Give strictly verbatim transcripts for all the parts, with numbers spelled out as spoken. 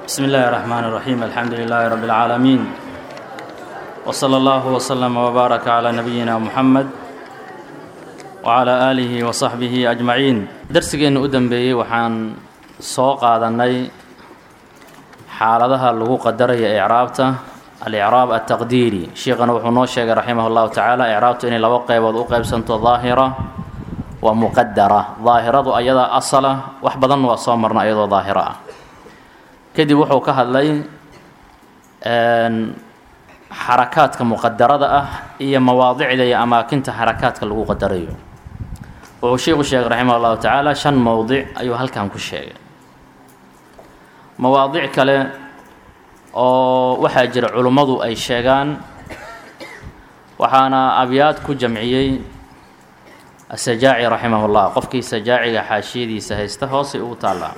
بسم الله الرحمن الرحيم الحمد لله رب العالمين وصلى الله وسلم وبارك على نبينا محمد وعلى آله وصحبه أجمعين درسigeenna u dambeeyey waxaan soo qaadanay xaaladaha lagu qadaraya i'raabta al-i'raab at-taqdiiri sheekhana wuxuu noo sheegay raximahullahu ta'ala i'raabtu inay laba qaybood u qaybsanto daahira wa muqaddara daahiradu ayada asala wax badan waa soo marna ayadoo daahira ah kadib wuxuu ka hadlay een xarakaadka muqaddarada ah iyo mawaadicda iyo amaakinta xarakaadka lagu qadarayo wuxuu sheekhu sheegay raximahullahu ta'ala shan mawdic ayuu halkan ku sheegay mawaadic kale oo waxaa jira culimadu ay sheegaan waxaana abyaad ku jamciyey السجاعي رحمه الله qofkii sajaaciga xaashiyadiisa haysta hoos ugu taala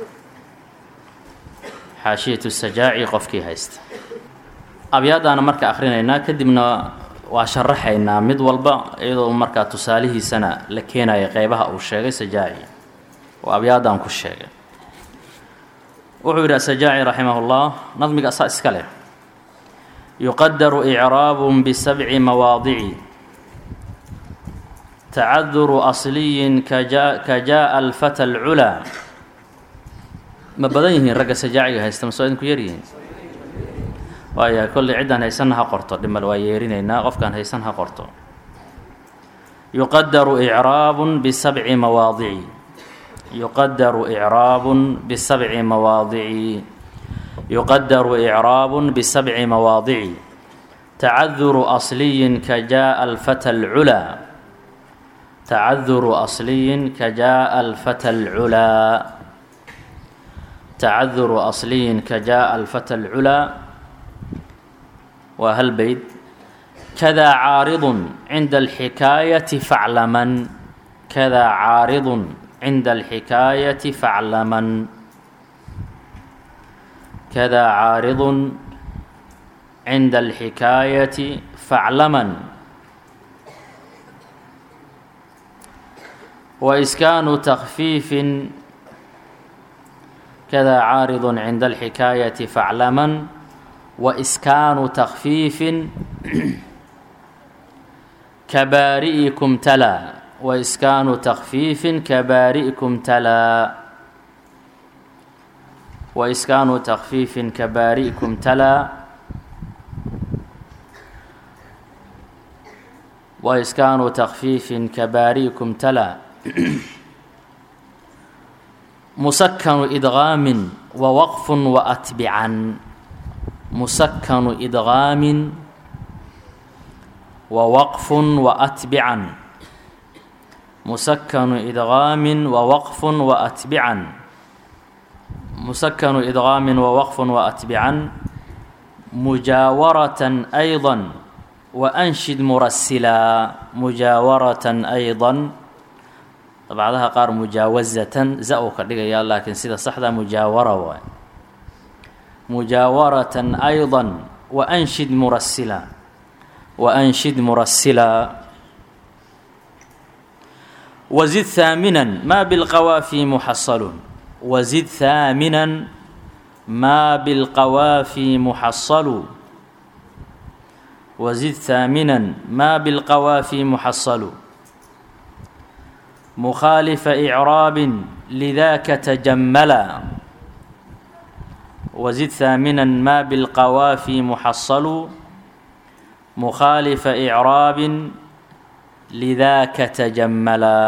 xaashiyatu sajaaci qofkii haysta abyaadana marka akhrinayna kadibna waa sharaxaynaa mid walba iyadoo marka tusaalihiisana la keenayo qaybaha uu sheegay sajaaci oo abyaadan ku sheegay wuxuu yiri sajaaci rahimahullah nadmiga asaas iska leh yuqaddaru i'raabun bi sab'i mawaadi'i تعذر أصلي كجاء كجاء الفتى العلا ما بدنيه رجع سجاعي هيستم سؤالين كيرين ويا كل عدة هيسنها قرطة لما الوايرين هنا غف كان هيسنها قرطة يقدر إعراب بسبع مواضع يقدر إعراب بسبع مواضع يقدر إعراب بسبع مواضع تعذر أصلي كجاء الفتى العلا تعذر أصلي كجاء الفتى العلا تعذر أصلي كجاء الفتى العلا وهل بيت كذا عارض عند الحكاية فاعلما كذا عارض عند الحكاية فاعلما كذا عارض عند الحكاية فاعلما وإسكان تخفيف كذا عارض عند الحكاية فاعلما وإسكان تخفيف كبارئكم تلا وإسكان تخفيف كبارئكم تلا وإسكان تخفيف كبارئكم تلا وإسكان تخفيف كبارئكم تلا مسكن إدغام ووقف وأتبعا مسكن إدغام ووقف وأتبعا مسكن إدغام ووقف وأتبعا مسكن إدغام ووقف وأتبعا مجاورة أيضا وأنشد مرسلا مجاورة أيضا بعضها قار مجاوزة زأوك يا لكن سيدة صحدا مجاورة مجاورة أيضا وأنشد مرسلا وأنشد مرسلا وزد ثامنا ما بالقوافي محصل وزد ثامنا ما بالقوافي محصل وزد ثامنا ما بالقوافي محصل مخالف إعراب لذاك تجملا وزد ثامنا ما بالقوافي محصل مخالف إعراب لذاك تجملا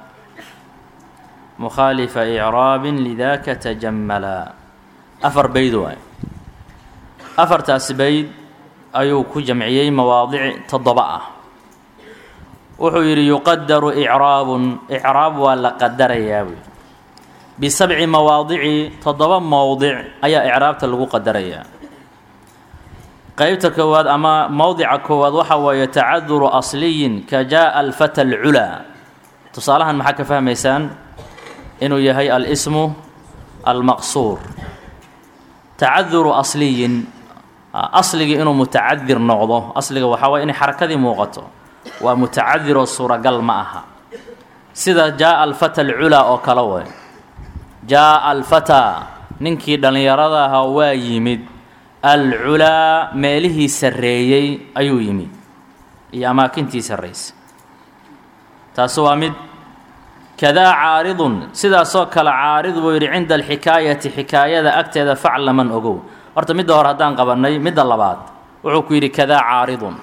مخالف إعراب لذاك تجملا أفر بيدوان أفر تاسبيد أيو كجمعيي مواضع تضبعه wuxuu yiri yuqaddaru i'raabun i'raab waa la qadarayaa bi sab'i mawaadi'i toddoba mawdic ayaa i'raabta lagu qadarayaa qaybta koowaad ama mawdica koowaad waxa weeye ta'aduru asliyin ka jaa al-fata al-ula tusaalahan maxaa ka fahmaysaan inuu yahay al-ismu al-maqsuur ta'aduru asliyin asliga inuu muta'addir noqdo asliga waxa weeye in xarakadii muuqato waa mutacaddir oo suuragal ma aha sida jaa al-fata al-ula oo kala way jaa al-fata ninkii dhalinyarada ahaa waa yimid alculaa meelihii sarreeyey ayuu yimid iyo amaakintii sarraysa taasi waa mid kadaa caaridun sidaasoo kale caarid buu yidhi cinda alxikaayati xikaayada agteeda faclaman ogow horta midda hore haddaan qabannay midda labaad wuxuu ku yidhi kadaa caaridun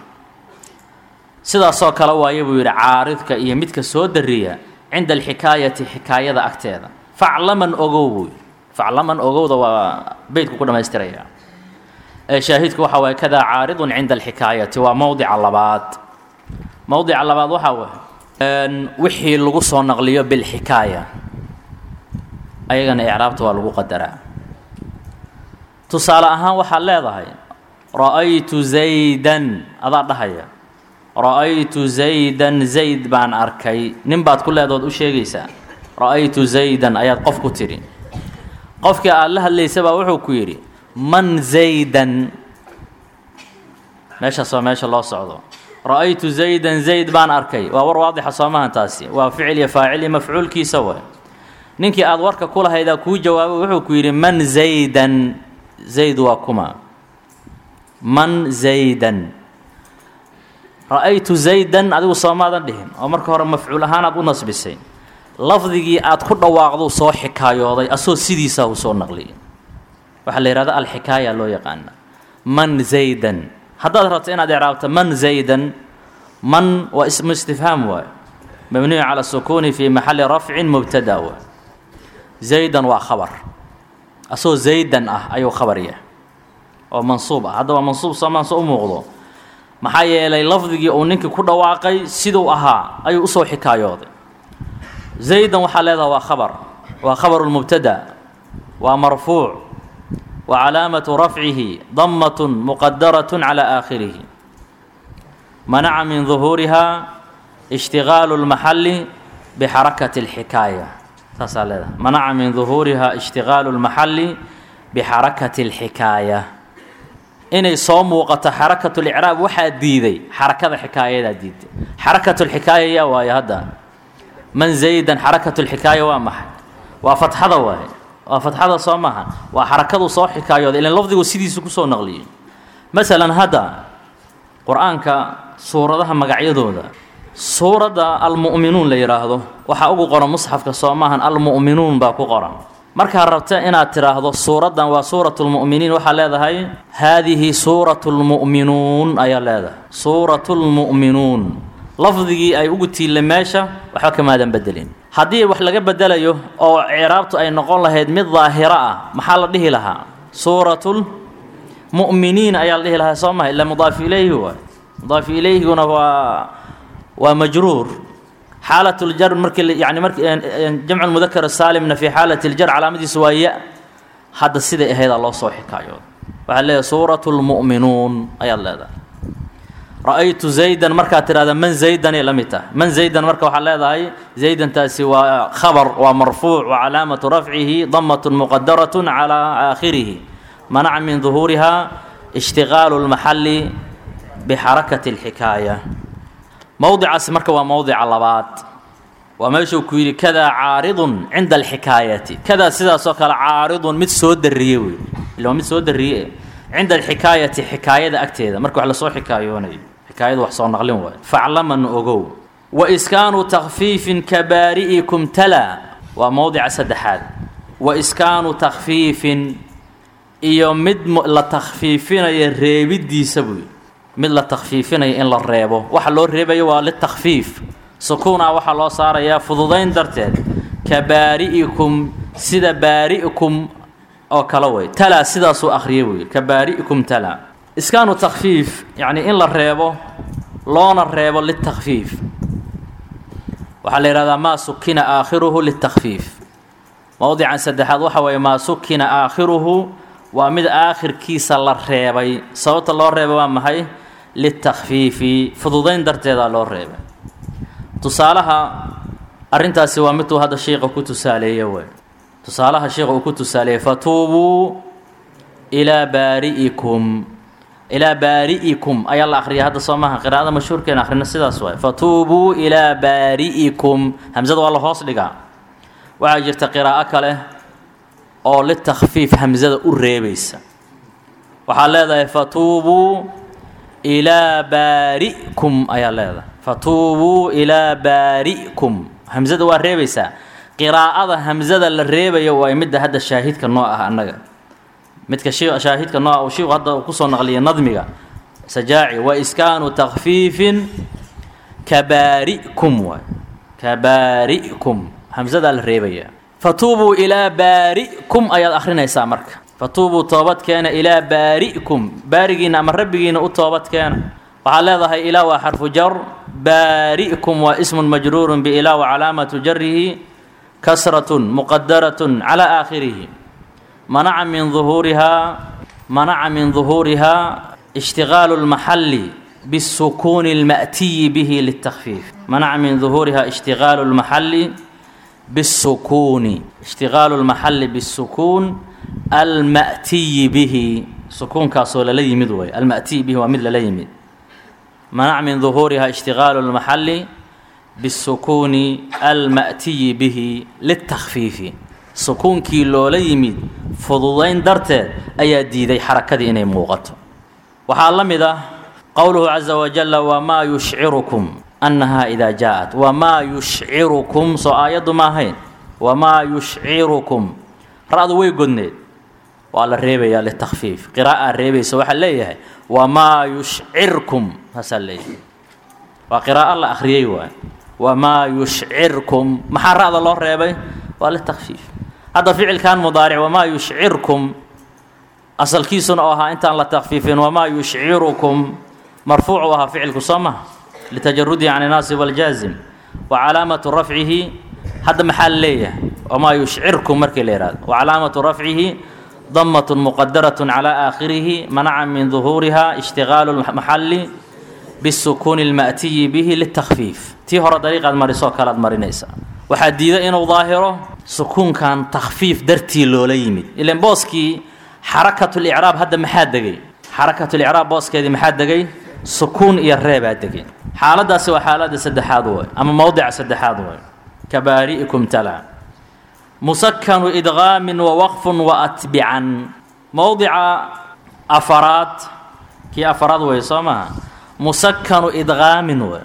sidaasoo kale waaye buu yidhi caaridka iyo midka soo dariya cinda alxikaayati xikaayada agteeda faclaman ogow buu yidhi faclaman ogowda waa beydku ku dhammaystiraya ee shaahidku waxa waaye kadaa caaridun cinda alxikaayati waa mowdica labaad mowdica labaad waxaa waaye wixii lagu soo naqliyo bilxikaaya ayagana icraabta waa lagu qadaraa tusaale ahaan waxaad leedahay ra'aytu zaydan adaa dhahaya ra'aytu zaydan zayd baan arkay nin baad ku leedood u sheegaysaa ra'aytu zaydan ayaad qof ku tidhi qofkii aad la hadlaysa baa wuxuu ku yidhi man zaydan meeshaas waa meesha loo socdo ra'aytu zaydan zayd baan arkay waa war waadixa soo maahan taasi waa ficil iyo faacil iyo mafcuulkiisa waay ninkii aad warka ku lahaydaa kuu jawaabay wuxuu ku yidhi man zaydan zayd waa kuma man zaydan ra'aytu zaydan adigu soomaadan dhihin oo marka hore mafcuul ahaan aad u nasbisay lafdigii aad ku dhawaaqduu soo xikaayooday asoo sidiisaa uu soo naqliyay waxaa la yidhahda alxikaaya loo yaqaana man zaydan haddaad rabto inaad icraabto man zaydan man waa ismu istifhaam waayo mabniyu cala sukuuni fii maxalli rafcin mubtada waay zaydan waa khabar asoo zaydan ah ayuu khabar yahay oo mansuub ah hadda waa mansuub soomaanse u muuqdo maxaa yeelay lafdigii uu ninkii ku dhawaaqay siduu ahaa ayuu usoo xikaayooday zaydan waxaa leedaha waa khabar waa khabaru lmubtada waa marfuuc وعلامة رفعه ضمة مقدرة على آخره منع من ظهورها اشتغال المحل بحركة الحكاية منع من ظهورها اشتغال المحل بحركة الحكاية إني صوم وقت حركة الإعراب وحد ديدي حركة الحكاية ديدي حركة الحكاية ويا هذا من زيدا حركة الحكاية ومح وفتح ضواه waa fatxada soo maaha waa xarakadu soo xikaayooda ilaan lafdigu sidiisu ku soo naqliyay masalan hadda qur-aanka suuradaha magacyadooda suuradda almu'minuun la yidhaahdo waxaa ugu qoran musxafka soo maahan almu'minuun baa ku qoran markaad rabta inaad tidhaahdo suuraddan waa suuratu lmu'miniin waxaa leedahay haadihi suuratu lmu'minuun ayaa leedahay suuratu lmu'minuun lafdigii ay ugu tiille meesha waxba kamaadan bedelin haddii wax laga bedelayo oo icraabtu ay noqon lahayd mid daahiro ah maxaa la dhihi lahaa suuratul mu'miniin ayaa la dhihi lahaa soo maha ila mudaaf ilayhi waay mudaaf ilayhiguna waa waa majruur xaalatu ljar markii yani markii jamcu lmudakar saalimna fi xaalati ljar calaamadiisu waa ya hadda siday ahaydaa loo soo xikaayo waxaad leedahay suuratu lmu'minuun ayaad leedahay ra'aytu zaydan markaad tidhahda man zaydanay la mid tahay man zaydan marka waxaad leedahay zaydantaasi waa khabar waa marfuuc wa calaamatu rafcihi damatun muqadaratun calaa aakhirihi manaca min duhuuriha ishtigaalu lmaxalli bixarakati alxikaaya mowdicaasi marka waa mowdica labaad waa meeshuu ku yidhi kadaa caaridun cinda alxikaayati kadaa sidaasoo kale caaridun mid soo dariye wey ila waa mid soo dariye cinda alxikaayati xikaayada agteeda marka wax lasoo xikaayoonayo xikaayadu wax soo naqlin waayo faclaman ogow wa iskaanu takfiifin kabaari'ikum tala waa mowdica saddexaad wa iskaanu takfiifin iyo mid la takfiifinayo reebiddiisa buy mid la takfiifinayo in la reebo waxa loo reebayo waa litakfiif sukuuna waxaa loo saarayaa fududayn darteed kabaari'ikum sida baari'ikum oo kala way tala sidaasuu akhriyay wey kabaari'ikum tala iskaanu takfiif yacni in la reebo loona reebo litakfiif waxaa la yidhahdaa maa sukina aakhiruhu litakfiif mowdican saddexaad waxa weeye maa sukina aakhiruhu waa mid aakhirkiisa la reebay sababta loo reebay waa maxay litakfiifi fududayn darteedaa loo reebay tusaalaha arrintaasi waa miduu hadda sheikha ku tusaaleeye wey tusaalaha sheekha uu ku tusaaleeyey fatuubuu ilaa baari'ikum ilaa baari'ikum ayaa la akhriya hadda soo maaha qiraa'ada mashhuurkeena akhrina sidaas waay fatuubuu ilaa baari'ikum hamsada waa la hoos dhigaa waxaa jirta qiraa'o kale oo litakfiif hamzada u reebaysa waxaa leedahay fatuubuu ilaa baari'kum ayaa leedahay fatuubuu ilaa baari'kum hamzada waa reebaysaa qiraa'ada hamzada la reebayo waa midda hadda shaahidka noo ah annaga midka shaahidka noo ah uu sheekhu hadda ku soo naqliyay nadmiga sajaaci wa iskaanu takfiifin kabaari'kum waay kabaari'kum hamzada la reebaya fatuubuu ilaa baari'kum ayaad akhrinaysaa marka fatuubuu toobad keena ilaa baari'kum baarigiina ama rabbigiina u toobad keena waxaa leedahay ilaa waa xarfu jar baari'kum waa ismun majruurun biilaa wa calaamatu jarihi kasratun muqadaratun calaa aakhirihi manaca min duhuurihaa manaca min duhuurihaa ishtigaalu lmaxalli بالسكون المأتي به للتخفيف منع من ظهورها اشتغال المحل بالسكون اشتغال المحل بالسكون المأتي به سكون كاسول لا يمد المأتي به ومثل لا يمد منع من ظهورها اشتغال المحل بالسكون المأتي به للتخفيف سكون كيلو لا يمد فضلين درته أي ديدي حركة إني موقت وحال قوله عز وجل وما يشعركم أنها إذا جاءت وما يشعركم سؤال ما هين وما يشعركم رأض ويقولني وعلى الريبة للتخفيف قراءة الريبة سوى حليه وما يشعركم هسلي وقراءة الله أخريه وما يشعركم محا رأض الله الريبة وللتخفيف هذا فعل كان مضارع وما يشعركم أصل كيسون أوها أنت الله تخفيفين وما يشعركم مرفوع وها فعل كسامة لتجرده عن الناصب والجازم وعلامة رفعه هذا محل ليه وما يشعركم مركي ليراد وعلامة رفعه ضمة مقدرة على آخره منع من ظهورها اشتغال المحل بالسكون المأتي به للتخفيف تيهر طريقة المرسوة كالاد مرينيسا وحديدة إنه ظاهره سكون كان تخفيف درتي لوليمد إلين بوسكي حركة الإعراب هذا محادقي حركة الإعراب بوسكي هذه محادقي سكون iyo reeb aadageen xaaladaasi waa xaalada saddexaad way ama mowdic saddexaad way kabaari'ikum tala musakkanu idghaamin wa waqfun wa atbi'an mowdica afaraad ki afaraad way soomaa musakkanu idghaamin way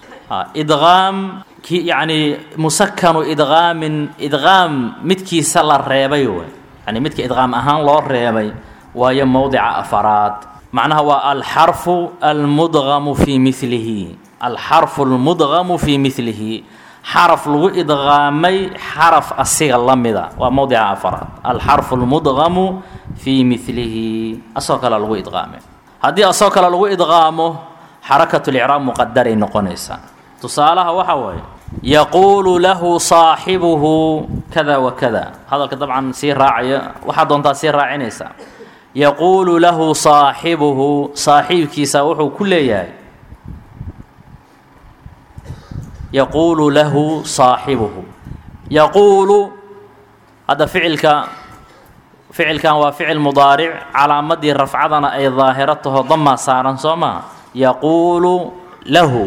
idghaam ki yani musakkanu idghaamin idghaam midkiisa la reebay way yani midka idghaam ahaan loo reebay waayo mowdica afaraad معناها هو الحرف المدغم في مثله الحرف المدغم في مثله حرف لغو إدغامي حرف الصيغة اللمدة وموضع أفراد الحرف المدغم في مثله أصوك لغو إدغامي هذه أصوك لغو إدغامه حركة الإعراب مقدرة نقنيسا تصالها وحوي يقول له صاحبه كذا وكذا هذا طبعا سير راعي واحد انت سير راعي نيسا يقول له صاحبه صاحب كيسا وحو كل ياي يقول له صاحبه يقول هذا فعل كان فعل كان وفعل مضارع على مد رفعنا أي ظاهرته ضم صارا صما يقول له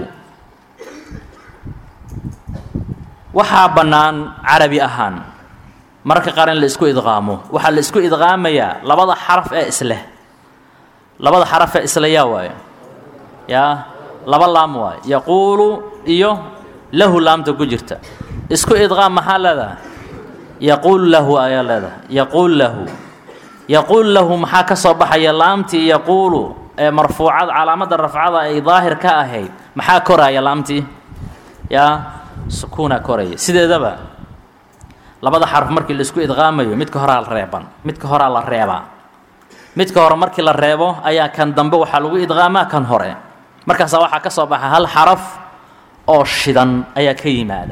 وحابنان عربي أهان marka qaran la isku idqaamo waxa la isku idqaamaya labada xaraf ee isla labada xaraf ee isla yaa way ya laba laam way yaqulu iyo lahu laamta ku jirta isku idqaam maxalada yaqul lahu ayalada yaqul lahu yaqul lahu maxaa ka soo baxaya laamti yaqulu ee marfuucad calaamada rafcada ay daahir ka ahayd maxaa koraya laamti ya sukuna koraya sideedaba labada xarf markii la isku idqaamayo midka hore la reeban midka hore la reeba midka hore markii la reebo ayaa kan dambe waxa lagu idqaamaa kan hore markaas waxa ka soo baxa hal xaraf oo shidan ayaa ka yimaada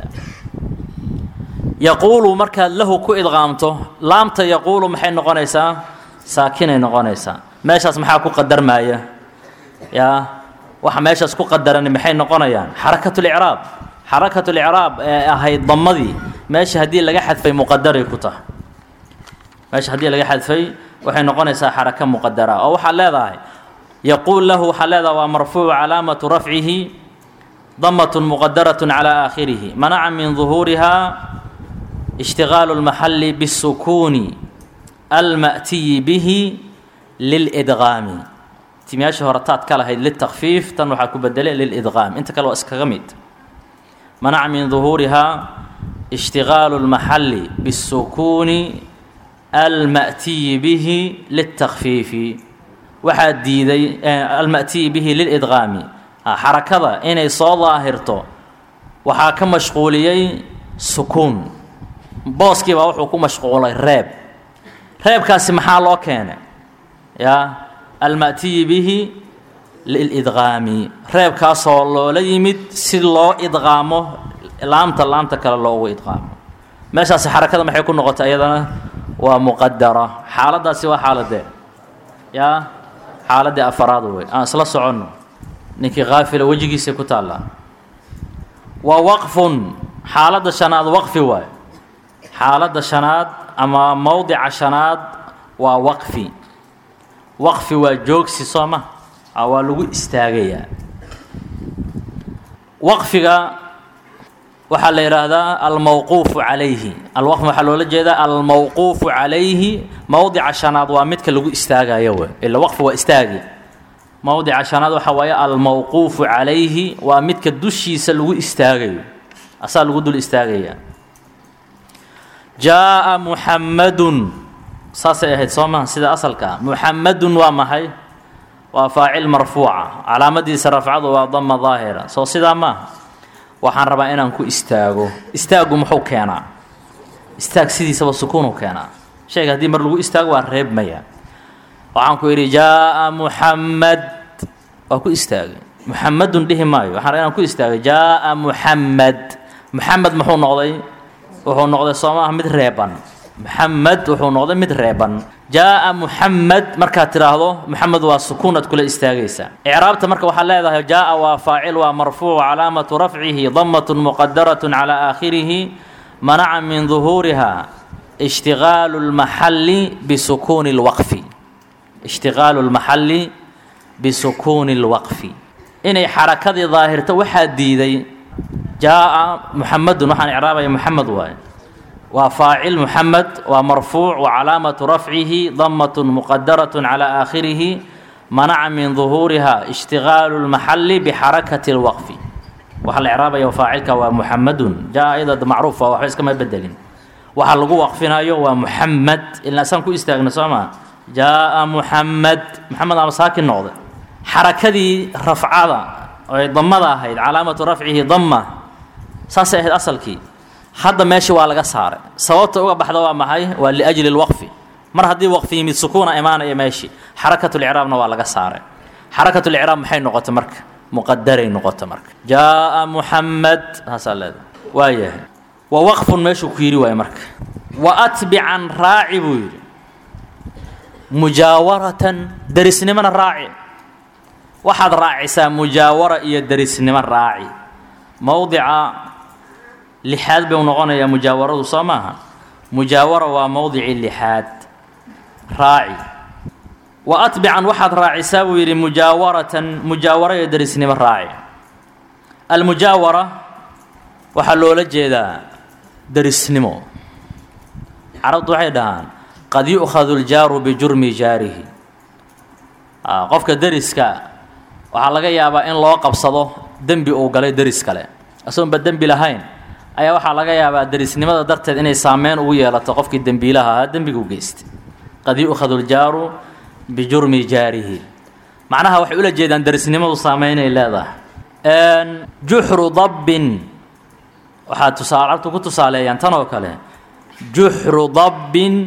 yaqulu marka lahu ku idqaamto laamta yaqulu maxay noqonaysaa saakinay noqonaysaa meeshaas maxaa ku qadarmaaya ya waxa meeshaas ku qadaran maxay noqonayaan xarakatul i'raab xarakatul i'raab ahay damadii ماشي هدي لغا حذفي مقدره كتا ماشي هدي لغا حذفي waxay noqonaysaa xaraka muqaddara oo waxa leedahay yaqul lahu halada wa marfuu alamatu raf'ihi dammatun muqaddaratun ala akhirih mana'a min dhuhuriha ishtighalu al-mahall bis-sukuni alma'tiyi bihi lilidgaami ti meesha hore taad ka lahayd litakfiif tan waxaa ku bedelay lilidgaam inta kale waa iskaga mid manaca min duhuurihaa ishtigaalu lmaxalli bisukuuni alma'tiyi bihi litakfiifi waxaa diiday alma'tiyi bihi lilidgaami xarakada inay soo daahirto waxaa ka mashquuliyey sukuun booskii baa wuxuu ku mashquulay reeb reebkaasi maxaa loo keenay yaa alma'tiyi bihi lilidgaami reebkaasoo loola yimid si loo idqaamo laamta laamta kale loogu idqaamo meeshaasi xarakada maxay ku noqotay iyadana waa muqadara xaaladdaasi waa xaaladee yaa xaaladdii afaraad wey aan isla soconno ninkii kaafila wejigiisay ku taallaa wa waqfun xaaladda shanaad waqfi waayo xaaladda shanaad ama mowdica shanaad waa waqfi waqfi waa joogsi soo ma waa lagu istaagayaa waqfiga waxaa la yidhaahdaa almawquufu calayhi alwaqf waxaa loola jeedaa almawquufu calayhi mowdica shanaad waa midka lagu istaagayo wey ila waqfi waa istaagi mowdica shanaad waxaa waaye almawquufu calayhi waa midka dushiisa lagu istaagayo asaa lagu dul istaagayaa jaa'a muxammadun saasay ahayd soo maha sida asalka muxammadun waa maxay waa faacil marfuuca calaamadiisa rafcadu waa dama daahira soo sidaa maaha waxaan rabaa inaan ku istaago istaagu muxuu keenaa istaag sidiisaba sukuunu keenaa shayga haddii mar lagu istaago waa reebmaya waxaan ku idhi jaa'a muxammad waa ku istaagay muxammadun dhihi maayo waxaan rabaa inaan ku istaagay jaa'a muxammad muxamed muxuu noqday wuxuu noqday soo maaha mid reeban muxamed wuxuu noqday mid reeban jaa'a muxamed markaad tidhaahdo muxamed waa sukuunaad kula istaagaysaa icraabta marka waxaad leedahay jaa'a waa faacil waa marfuuc calaamatu rafcihi damatun muqadaratun calaa aakhirihi manaca min duhuuriha ishtigaalu lmaxalli bisukuuni lwaqfi ishtigaalu lmaxalli bisukuuni lwaqfi inay xarakadii daahirto waxaa diiday jaa'a muxamedun waxaan icraabaya muxamed waaye waa faacil muxamed waa marfuuc wa calaamatu rafcihi damatun muqadaratun calaa aakhirihi manaca min duhuuriha ishtigaalu lmaxalli bixarakati lwaqfi waxaa la icraabaya faacilka waa muxamedun jaa iyada macruuf waa waxba iskama bedelin waxaa lagu waqfinayo waa muxamed ilaa isaan ku istaagna soo maa jaa'a muxamed muxamed ama saakin noqda xarakadii rafcada oy damada ahayd calaamatu rafcihi dama saasay ahayd asalkii hadda meesha waa laga saaray sababta uga baxda waa maxay waa liajli lwaqfi mar haddii waqfi yimid sukuuna imaanaya meeshii xarakatulicraabna waa laga saaray xarakatulicraab maxay noqota marka muqadaray noqota marka jaa'a muxamed taasaa leedahay waa yahay wa waqfun meeshuu ku yidhi waaye marka wa atbican raaci buu yidhi mujaawaratan derisnimona raaci waxaad raacisaa mujaawara iyo derisnimo raaci mowdica lixaad bay noqonayaa mujaawaradu soo maaha mujaawara waa mowdici lixaad raaci wa atbican waxaad raacisaa buu yidhi mujaawaratan mujaawara iyo derisnimo raaci almujaawara waxaa loola jeedaa derisnimo carabtu waxay dhahaan qad yu'khadu ljaaru bijurmi jaarihi qofka deriska waxaa laga yaabaa in loo qabsado dembi uu galay deris kale asoonba dembi lahayn ayaa waxaa laga yaabaa derisnimada darteed inay saameyn ugu yeelato qofkii dembiilaha ahaa dembigu geystay qad yu'khadu ljaaru bijurmi jaarihi macnaha waxay ula jeedaan derisnimadu saameynay leedahay juxru dabbin waxaa tusaalabtu ku tusaaleeyaan tan oo kale juxru dabbin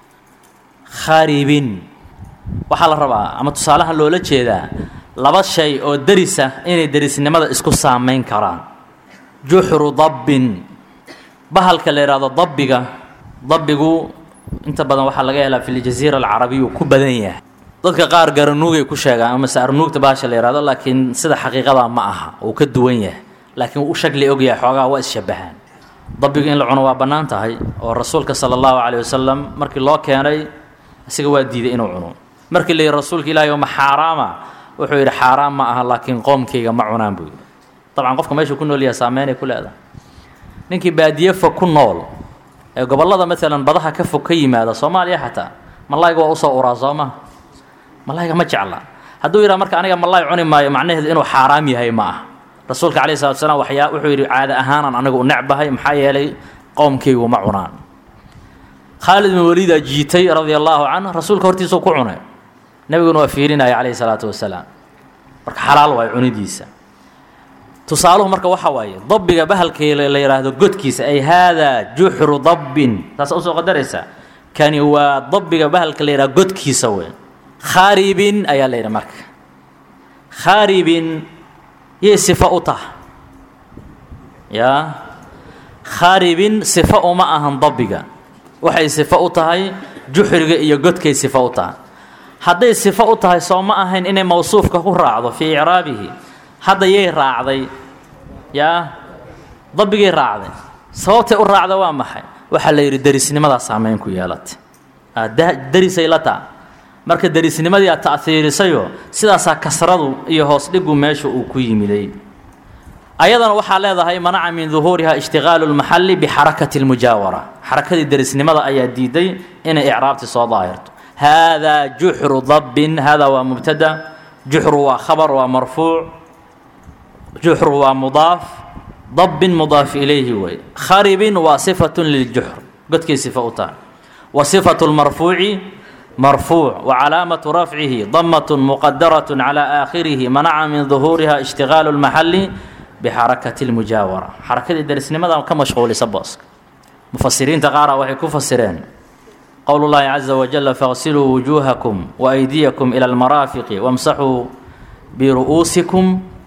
kharibin waxaa la rabaa ama tusaalahan loola jeedaa laba shay oo derisa inay derisnimada isku saameyn karaan juxru dabbin bahalka la yidhaahdo dabbiga dabbigu inta badan waxaa laga helaa fi ljaziira alcarabiya uu ku badan yahay dadka qaar garanuugay ku sheegaan ama saarnuugta bahasha la yihahdo laakiin sida xaqiiqada ma aha uu ka duwan yahay laakiin u shakli og yahay xoogaa waa is-shabahaan dabbiga in la cuno waa bannaan tahay oo rasuulka sala allahu calayh wasalam markii loo keenay isaga waa diiday inuu cuno markii la yidhi rasuulka ilaahay ma xaaraama wuxuu yidhi xaaraam ma aha laakiin qoomkayga ma cunaan buu yidhi dabcan qofka meeshuu ku nool yahay saameynay ku leedahay ninkii baadiye fog ku nool ee gobollada maalan badaha ka fog ka yimaada soomaaliya xataa malayga waa usoo uraa soo ma malayga ma jecla hadduu yidhaha marka aniga malay cuni maayo macnaheedu inuu xaaraam yahay ma aha rasuulka calayhi salaatu wasalaam waxyaa wuxuu yidhi caada ahaanan anigu u necbahay maxaa yeelay qowmkaygu ma cunaan khaalid bin waliida jiitay radia allaahu canhu rasuulka hortiisuu ku cunay nebiguna waa fiirinaya calayhi salaatu wasalaam marka xalaal waay cunidiisa tusaaluhu marka waxa waaye dabbiga bahalkii la yidhaahdo godkiisa ay haadaa juxru dabbin taasa usoo qadaraysaa kani waa dabbiga bahalka la yidhaha godkiisa weyn khaaribin ayaa la yidhaha marka khaaribin yay sifo u taha yaa khaaribin sifo uma ahan dabbiga waxay sifo u tahay juxriga iyo godkay sifo u tahay hadday sifo u tahay soo ma ahayn inay mawsuufka ku raacdo fii icraabihi hadda yay raacday yaa dabbigay raacday sababtay u raacda waa maxay waxaa la yidhi derisnimadaa saamayn ku yeelatay derisay la taa marka derisnimadii aad ta'hiirisayoo sidaasaa kasradu iyo hoos dhigu meesha uu ku yimiday ayadana waxaa leedahay manaca min duhuuriha ishtigaalu lmaxalli bixarakati lmujaawara xarakadii derisnimada ayaa diiday inay icraabti soo daahirto haadaa juxru dabbin haadaa waa mubtada juxru waa khabar waa marfuuc juxru waa mudaaf dabbin mudaaf ilayhi wey kharibin waa sifatun liljuxr godkay sifa u tahay wa sifatu lmarfuuci مرفوع وعلامة رفعه ضمة مقدرة على آخره منع من ظهورها اشتغال المحل بحركة المجاورة حركة الدرس لماذا كمشغول سباسك مفسرين تقارا وحي كفسرين قول الله عز وجل فاغسلوا وجوهكم وأيديكم إلى المرافق وامسحوا برؤوسكم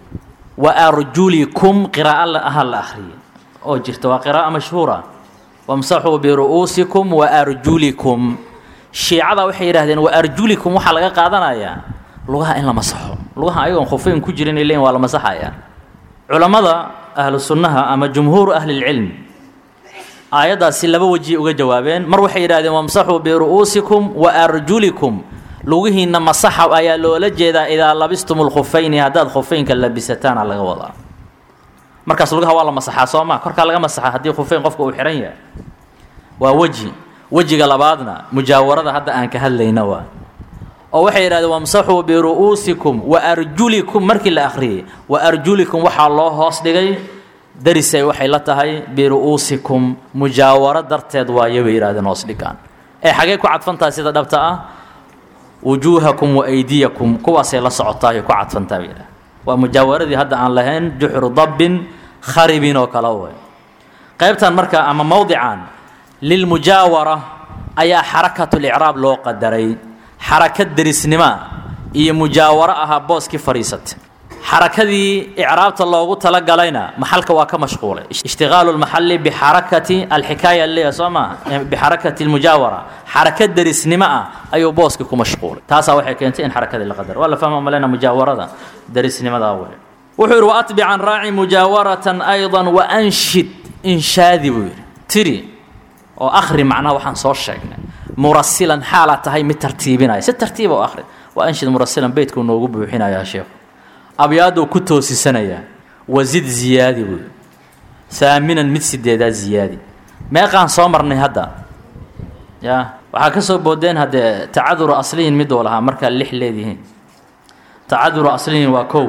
وأرجلكم قراءة أهل الآخرين أو جرت وقراءة مشهورة وامسحوا برؤوسكم وأرجلكم shiicada waxay yidhaahdeen wa arjulikum waxaa laga qaadanayaa lugaha in la masaxo lugaha ayagoon khufeyn ku jirin ileen waa la masaxayaa culammada ahlu sunnaha ama jumhuuru ahlilcilm aayaddaasi laba weji uga jawaabeen mar waxay yidhahdeen wamsaxuu biru'uusikum wa arjulikum lugihiinna masaxa ayaa loola jeedaa idaa labistum lkhufayni haddaad khufeynka labisataana laga wadaa markaas lugaha waa la masaxaa soo maa korkaa laga masaxaa haddii khufeyn qofka uu xidhan yahay waa weji wejiga labaadna mujaawarada hadda aan ka hadlayna waa oo waxay yidhahdeen wamsaxuu biru'uusikum wa arjulikum markii la akhriyey wa arjulikum waxaa loo hoos dhigay darisay waxay la tahay biru'uusikum mujaawaro darteed waaye bay yidhahdeen hoos dhigaan ee xagee ku cadfantahay sida dhabta ah wujuuhakum wa aydiyakum kuwaasay la socotaay ku cadfantaa bay yidhahdeen waa mujaawaradii hadda aan lahayn juxru dabbin kharibin oo kale way qaybtan marka ama mawdican lilmujaawara ayaa xarakatu licraab loo qadaray xarakad derisnima iyo mujaawaro ahaa booskii fadhiisatay xarakadii icraabta loogu talagalayna maxalka waa ka mashquulay ishtigaalu lmaxalli bixarakati alxikaaya leeya soo maa bixarakati almujaawara xarakad derisnimo ah ayuu booskii ku mashquulay taasaa waxay keentay in xarakadii la qadaro waa la fahma malena mujaawarada derisnimadaa wey wuxuu yidhi waatbican raaci mujaawaratan aydan wa anshid inshaadi buu yidhi tiri oo akhri macnaha waxaan soo sheegnay murasilan xaalaa tahay mid tartiibinaya si tartiiba oo akhri waa anshid murasilan beydkuu noogu buuxinayaa sheekhu abyaaduu ku toosisanayaa wasid ziyaadi buy haaminan mid sideedaad ziyaadi meeqaan soo marnay hadda ya waxaa ka soo boodeen haddee tacaduru asliyin miduu lahaa markaa lix leedihiin tacaduru asliyin waa kow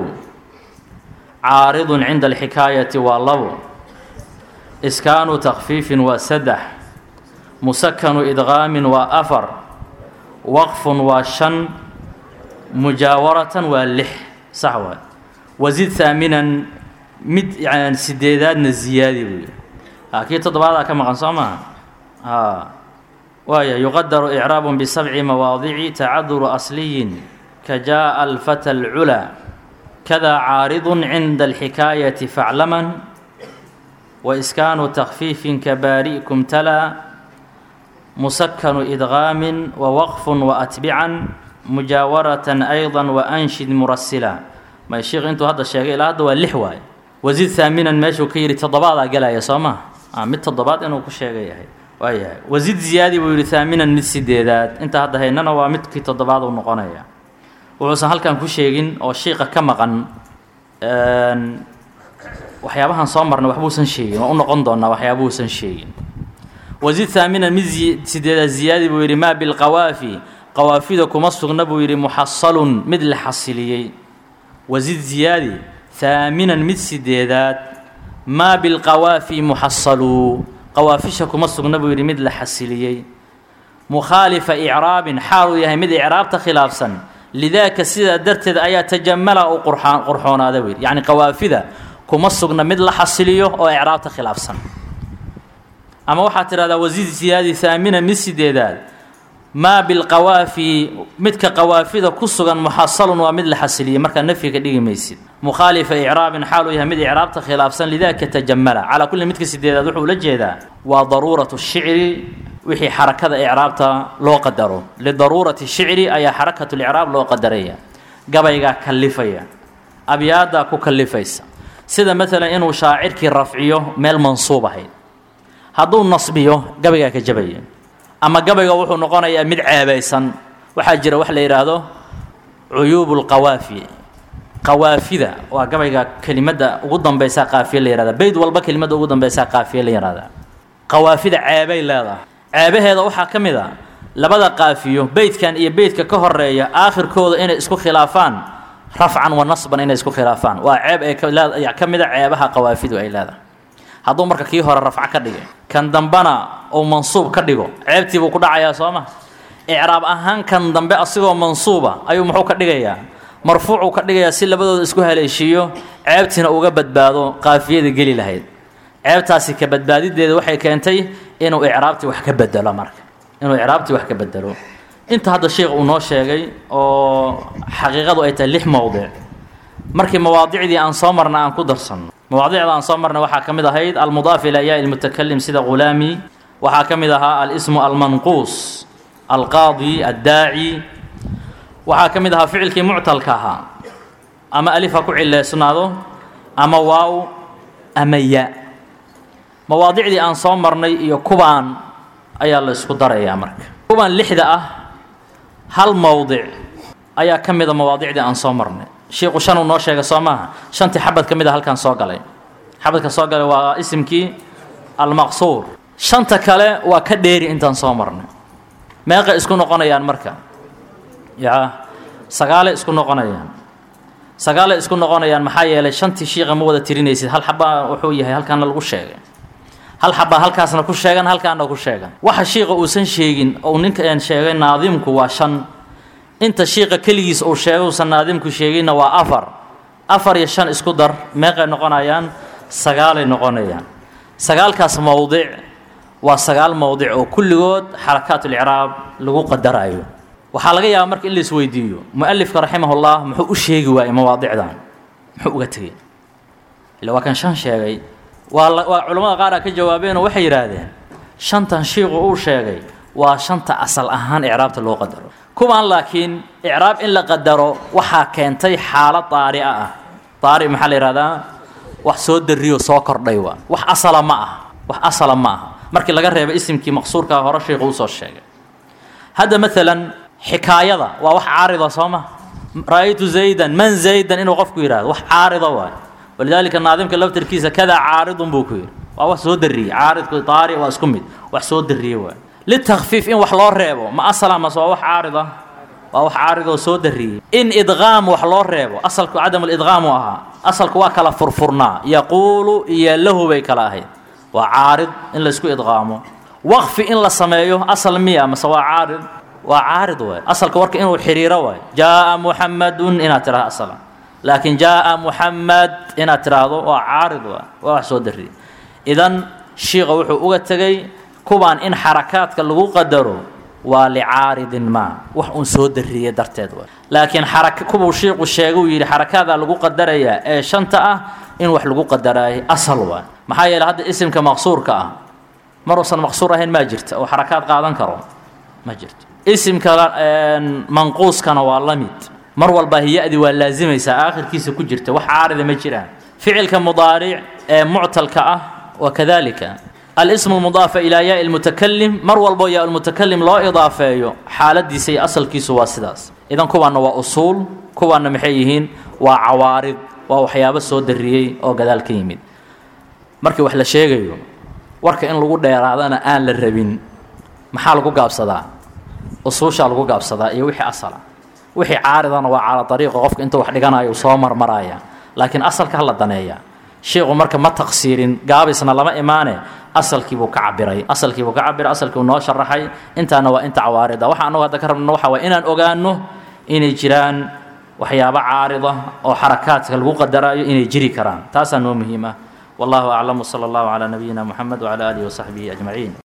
caaridun cinda alxikaayati waa labo iskaanu takfiifin waa saddex musakanu idqaamin waa afar waqfun waa shan mujaawaratan waa lix sax waay wasid haaminan mid yani sideedaadna ziyaadi buy kii toddobaadaa ka maqan soo maha a waaya yuqadaru icraabun bisabci mawaadici tacaduru asliyin ka jaaa alfata alculaa kada caaridun cinda alxikaayati faclaman وإسكان تخفيف كبارئكم تلا مسكن إدغام ووقف وأتبعا مجاورة أيضا وأنشد مرسلا ما الشيخ أنتو هذا الشيء إلى هذا واللحوة وزيد ثامنا ماشي كيري تضباط قال يا سما آه مت تضباط إنه كل شيء هي وياه وزيد زيادة ويري ثامنا من السديدات أنت هذا هي إننا ومت كي تضباط ونقنايا وعسى هل كان كل شيء أو الشيخ كم قن waxyaabahan soo marnay waxbuusan sheegin waa u noqon doonaa waxyaabuusan sheegin وزيد ثامنا من سيدة زيادة بويري ما بالقوافي قوافي كما سغنا بويري محصل مثل حصليي وزيد زيادة ثامنا من سيدات ما بالقوافي محصل قوافيشكم السجن بيري مثل حسيليي مخالف إعراب حارو يهي مثل إعراب تخلاف سن لذاك سيدا درتد أيا تجمل أو قرحان قرحون هذا وير يعني قوافذة كم السجن مثل حسيليو أو إعراب تخلاف سن أما واحد هذا وزيد زيادة ثامنة من سيدات ما بالقوافي مثل قوافذة كسجن محصل ومثل حسيلية مركا نفي كديجي ميسيد مخالف إعراب حاله يهمد إعراب تخلاف سن لذاك تجمل على كل مثل سيدات وحول الجيدة وضرورة الشعر وحي حركة إعرابته لو قدره لضرورة الشعر أي حركة الإعراب لو قدرية قبيقا كلفية أبيادا كلفيس سيدا مثلا إنه شاعرك الرفعيه ميل منصوبة هي هذو النصبيه قبيقا كجبية أما قبيقا وحو نقونا مد عابيسا وحاجر وحلا يراهدو عيوب القوافي قوافذة وقبيقا كلمة وقدم بيسا قافية ليرادا بيد والبا كلمة وقدم بيسا قافية ليرادا قوافذة عابي لادا عابي هذا وحا كمدا لبدا قافيو بيت كان إيه بيت كهرية آخر كود إن اسكو خلافان رفعا ونصبا إن اسكو خلافان وعاب يعني كمدا عابها قوافذة أي لادا هذو مركا كي هور رفع كدغ كان دنبنا او منصوب كدغو عيبتي بو كدعيا سوما اعراب اهان كان دنبه اسيغو منصوبه ايو مخو كدغيا مرفوع كدغيا سي لبدود اسكو هليشيو عيبتينا اوغا بدبادو قافiyada gali lahayd عيبتaasi ka badbaadideeda waxay keentay inuu i'raabti wax ka bedelo marka inuu i'raabti wax ka bedelo inta hada sheekh uu noo sheegay oo xaqiiqadu ay tahay lix mawduuc markii mawaadiicdii aan soo marnaa aan ku darsan مواضيع عن صمرنا وحا كميدا هيد المضاف إلى ياء المتكلم سيدا غلامي وحا كميدا الاسم المنقوص القاضي الداعي وحا كميدا فعل كي معتل كاها أما ألف كعل سنادو أما واو أما ياء مواضيع دي عن صمرنا يكوبان أيا الله سقدر يا أمرك كوبان لحدة هل موضع أيا كميدا مواضيع دي عن صمرنا شيخ شنو نو شيغا سوما شنتي حبد كميده halkan soo galay xabadka soo galay waa ismki al-maqsur shanta kale waa ka dheeri intaan soo marnay meeqa isku noqonayaan marka yaa sagaal isku noqonayaan sagaal isku noqonayaan maxaa yeelay shantii sheekha ma wada tirinaysid hal xaba wuxuu yahay halkan lagu sheegay hal xaba halkaasna ku sheegan halkaana ku sheegan waxa sheekha uu san sheegin oo ninka aan sheegay naadimku waa shan inta sheekha kaligiis oo sheegay sanaadimku sheegayna waa afar afar iyo shan isku dar meeqa noqonayaan sagaal ay noqonayaan sagaalkaas mawduuc waa sagaal mawduuc oo kulligood xarakaat al-i'raab lagu qadarayo waxa laga yaabaa marka in la isweydiiyo muallifka rahimahullah muxuu u sheegi waayay mawaadiicdan muxuu uga tagay ila waa kan shan sheegay waa culimada qaar ka jawaabeen waxay yiraahdeen shantan sheekhu uu sheegay waa shanta asal ahaan i'raabta loo qadaro كمان لكن إعراب إن لقدره وحا كنتي حالة طارئة طارئ محل هذا وحسود الريو سوكر ديوا وح أصلا معه وح أصلا معه مركي لقرب اسم كي مقصور كهرشي غوص الشيء هذا مثلا حكاية وح عارضة صامة رأيت زيدا من زيدا إنه غفك يراد وح عارضة واي ولذلك الناظم كلو تركيزه كذا عارض بوكير وح سود الري عارض طارئ واسكمد وح سود الريو للتخفيف إن وحلور ريبو ما أصلا ما سوا وح عارضة وح عارضة وسود الري إن إدغام وحلور ريبو أصلك عدم الإدغام وها أصلك واكلا فرفرنا يقول يا له بيكلاهي وعارض إن لسكو إدغامه وقف إن لسمايه أصل مية ما سوا عارض وعارض واي أصلك ورك إنه حريرة واي جاء محمد إن ترى أصلا لكن جاء محمد إن ترى وعارض واي وسود الري إذن شيء وحو أوجتجي كوبان إن حركات كاللغو قدروا ولعارض ما وح أنسود الرية درتاد لكن حركة كوبو شيء وشيء يري حركات اللغو قدرية شنطة إن وح لغو قدرية أصل محايا لهذا اسم كمقصور كا مرصا مقصورة هين ما جرت أو حركات قاعدة كرو ما جرت اسم كمنقوص كان واللميت مروى الباهية دي واللازمة يسا آخر كيس كجرت وح عارض ما جران فعل كمضارع معتل كأ وكذلك الاسم المضاف إلى ياء المتكلم مروى البياء المتكلم لا إضافة حالة دي سي أصل كيسو واسداس إذن كوانا وأصول كوانا محيهين وعوارض وحيابة سود الريي أو قدال كيمين مركي وحلا شيغيو warka in lagu dheeraadana aan la rabin maxaa lagu gaabsadaa usuusha lagu gaabsadaa iyo wixii asala wixii caaridana waa cala dariiqa qofka inta wax dhiganayo soo marmaraya laakiin asalka la daneeya sheekhu marka ma taqsiirin gaabisna lama imaane asalkii buu ka cabiray asalkii buu ka cabiray asalkii uu noo sharaxay intaana waa inta cawaarida waxa anagu hadda ka rabno waxa waa inaan ogaano inay jiraan waxyaabo caarida oo xarakaadka lagu qadarayo inay jiri karaan taasaa noo muhiim ah wallahu aclam sala allahu calaa nabiyina muxamed wacala aalihi wasaxbihi ajmaciin